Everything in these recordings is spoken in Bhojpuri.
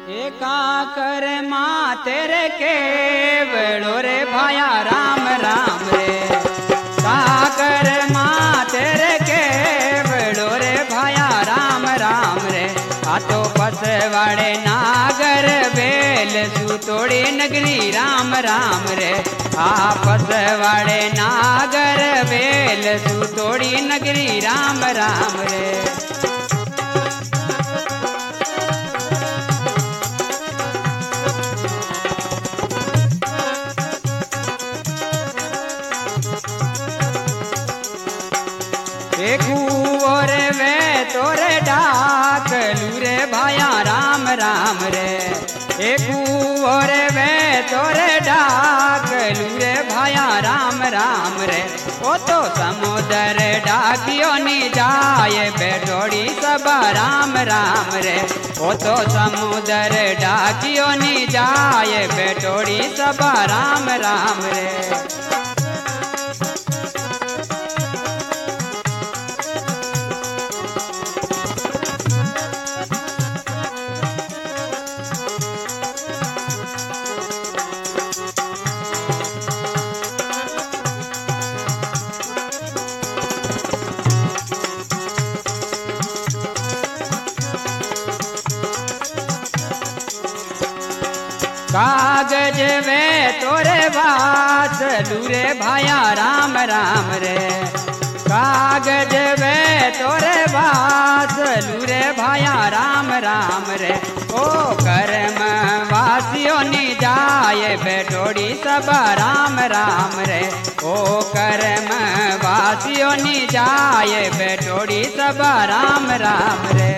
एका कर माँ तेरे केवड़ो रे भाया राम राम रे। का कर माँ तेरे केवड़ो रे भाया राम राम रे। आ तो पसवाड़े नागर बेल सुतोड़ी नगरी राम राम रे। आ पसवाड़े नागर बेल सुतोड़ी नगरी राम राम रे। और वे तोरे डाक लूरे भाया राम राम रे। और वे तोरे डाक लूरे भाया राम राम रे। ओ तो समुद्र डाकियो नी जाए बेटोड़ी सब राम राम रे। ओ तो समुद्र डाकियो नी जाए बेटोड़ी सब राम राम रे। कागज वे तोरे वास लूरे भाया राम राम रे। कागज वे तोरे वास लूरे भाया राम राम रे। ओ कर्म वासियों नी जाए बेटोड़ी सब राम राम रे। ओ कर्म वासियों नी जाए बेटोड़ी सब राम राम रे।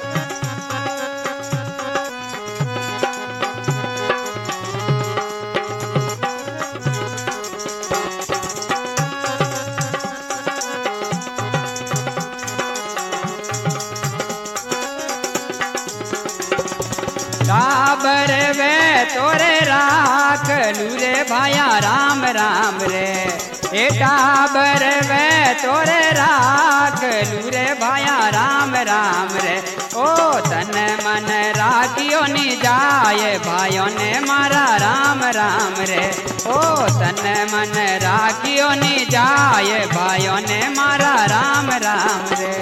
टाबर वे तोरे राख लूरे भाया राम राम रे। ए टाबर वे तोरे राख लूरे भाया राम राम रे। ओ तन मन राखियो नी जाए भाइयों ने मारा राम राम रे। ओ तन मन राखियो नी जाए भाइयों ने मारा राम राम रे।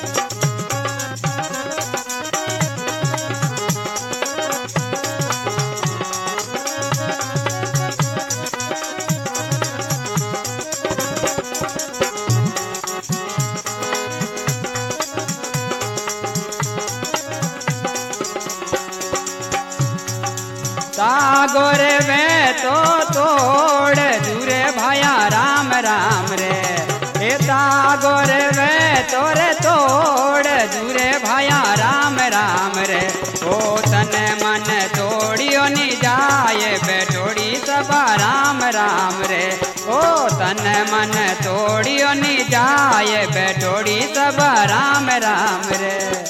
सागोर वे तो तोड़ दूरे भाया राम राम रे। ए सागोर वे तोरे तोड़ दूरे भाया राम राम रे। ओ तन मन तोड़ियो नी जाए बेटोड़ी सब राम राम रे। ओ तन मन तोड़ियो नी जाए बेटोड़ी सब राम राम रे।